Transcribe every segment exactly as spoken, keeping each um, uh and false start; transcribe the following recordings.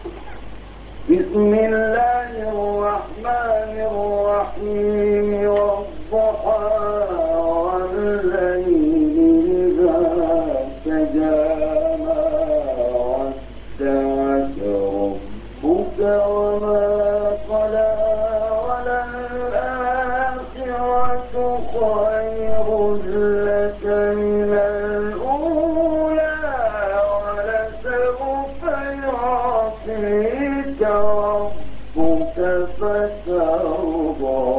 بسم الله الرحمن الرحيم والضحى والليل إذا سجى ما ودعك ربك وما قلى وللآخرة خير لك من الأولى ولسوف يعطيك ربك فترضى.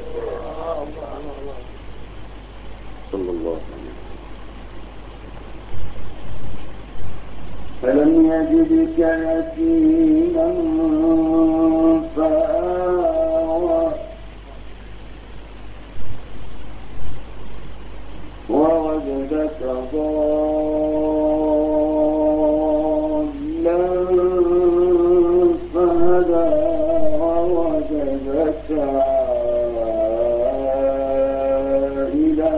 صلى الله عليه وسلم. فلم يجدك يتيما فآوى ووجدك ضالا فهدى ووجدك عائلا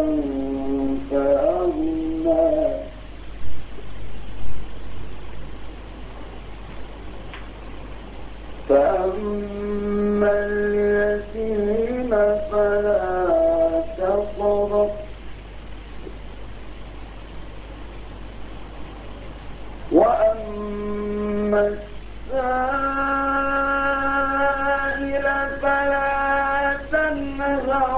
فأغنى فأما اليتيم فلا تقهر وأما السائل فلا تنهر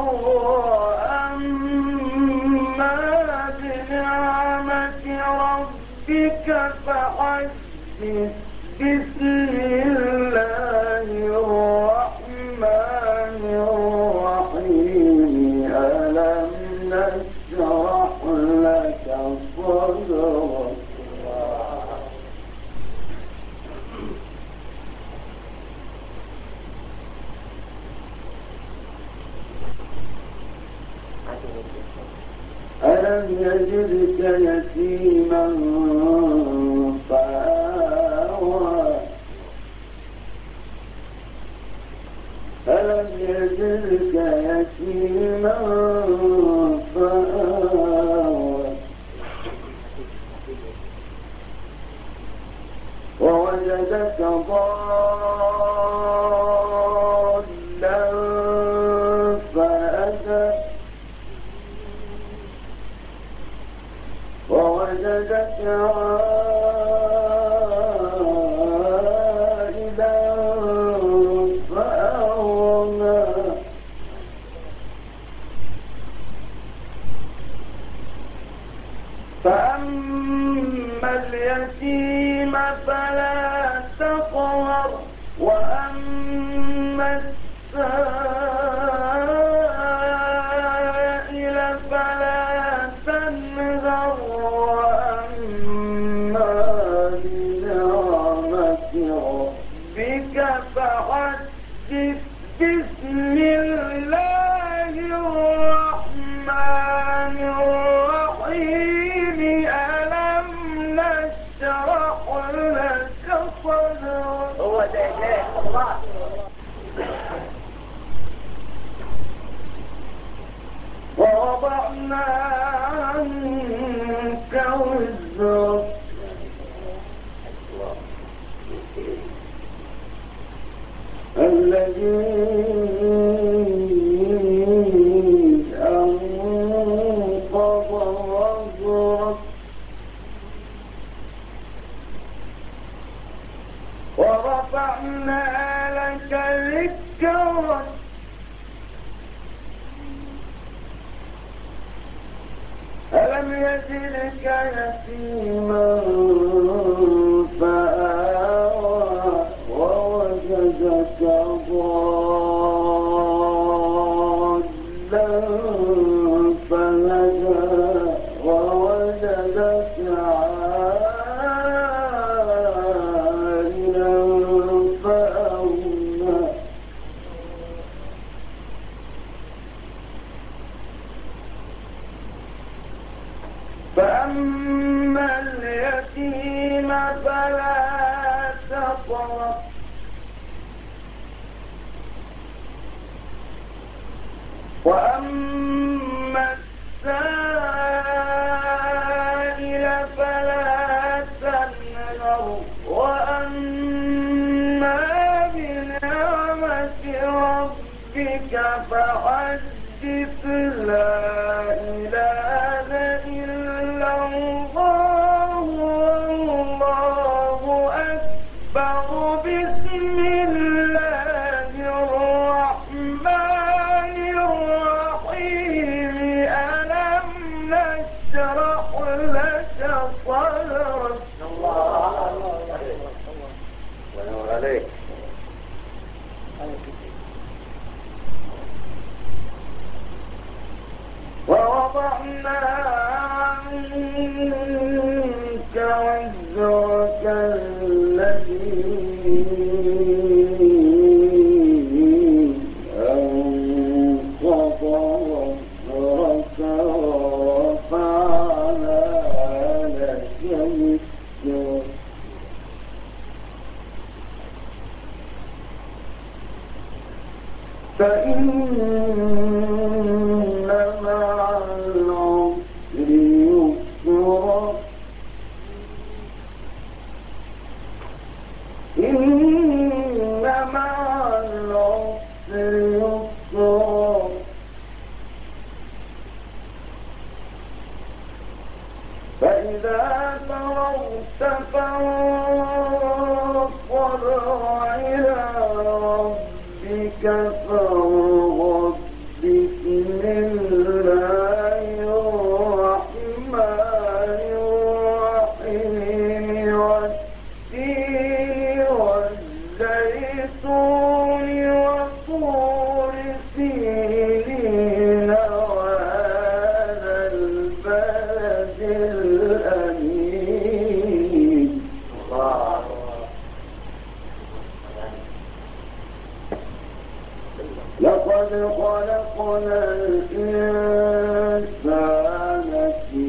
وأما بنعمة ربك فحدث. بسم الله الرحمن الرحيم ألم نشرح لك صدرك ألم يجدك يتيما فآوى ألم يجدك يتيما فآوى ووجدك ضالا فهدى ووجدك عائلا فأغنى فأما اليتيم فلا تقهر وأما السائل فلا تنهر وأما بنعمة ربك فحدث. بسم الله الرحمن الرحيم ألم نشرح لك صدرك هو ده الله ووضعنا عنك وزرك الذي أنقض ظهرك ورفعنا لك ذكرك ألم يجدك يتيما فآوى ووجدك ضالا فهدى ووجدك عائلا فأغنى فأما اليتيم فلا تقهر وأما السائل فلا تنهر وأما ربك فحدث لا إله إلا الله والله أكبر بسم الله الرحمن الرحيم ألم نشرح لك صدرك ونور عليك ووضعنا عنك وزرك الذي أنقض ظهرك ورفعنا لك ذكرك فإن مع العسر يسرا إن مع العسر يسرا فإذا فرغت فانصب إلى ربك فارغب بسم الله الرحمن الرحيم والتين والزيتون وطور سينين وهذا البلد الأمين الله لقد خلقنا الإنسان في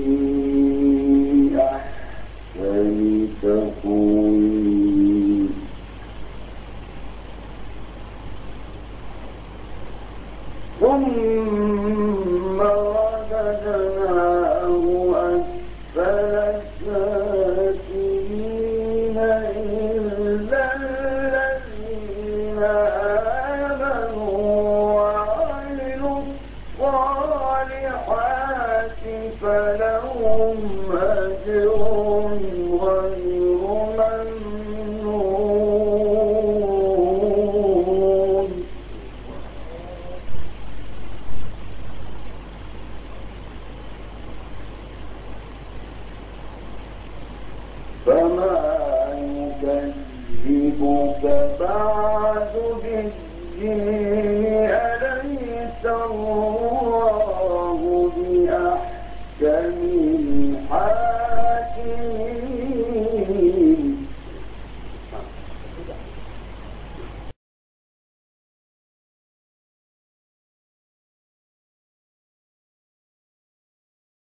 أحسن تقويم ثم رددناه أسفل سافلين إلا الذين فلهم أجر غير ممنون فما يكذبك بعد بالدين